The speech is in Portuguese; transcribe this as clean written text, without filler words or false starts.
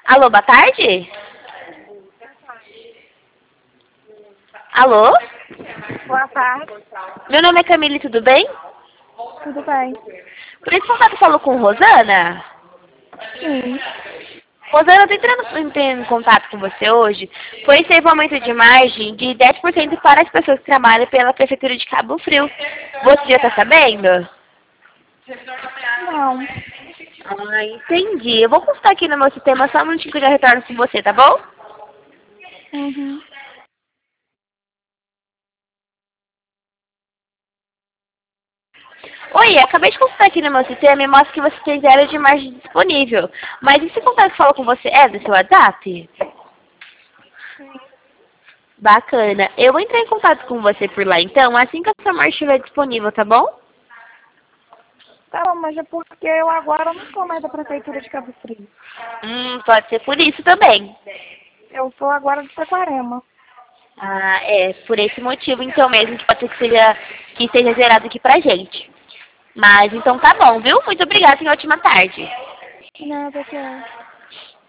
Alô, boa tarde? Alô? Boa tarde. Meu nome é Camille, tudo bem? Tudo bem? Por esse contato falou com Rosana? Sim. Rosana, eu tô entrando em contato com você hoje, pois teve um aumento de margem de 10% para as pessoas que trabalham pela Prefeitura de Cabo Frio. Você já tá sabendo? Não. Ah, entendi. Eu vou postar aqui no meu sistema só um minutinho que eu já retorno com você, tá bom? Uhum. Oi, acabei de consultar aqui no meu sistema e mostra que você tem zero de margem disponível. Mas esse contato que falou com você é do seu WhatsApp? Sim. Bacana. Eu vou entrar em contato com você por lá então, assim que a sua margem estiver disponível, tá bom? Tá bom, mas é porque eu agora não sou mais da Prefeitura de Cabo Frio. Pode ser por isso também. Eu sou agora de Saquarema. Ah, é, por esse motivo então mesmo que pode ser que seja zerado aqui pra gente. Mas então tá bom, viu? Muito obrigada e ótima tarde. Nada, tchau.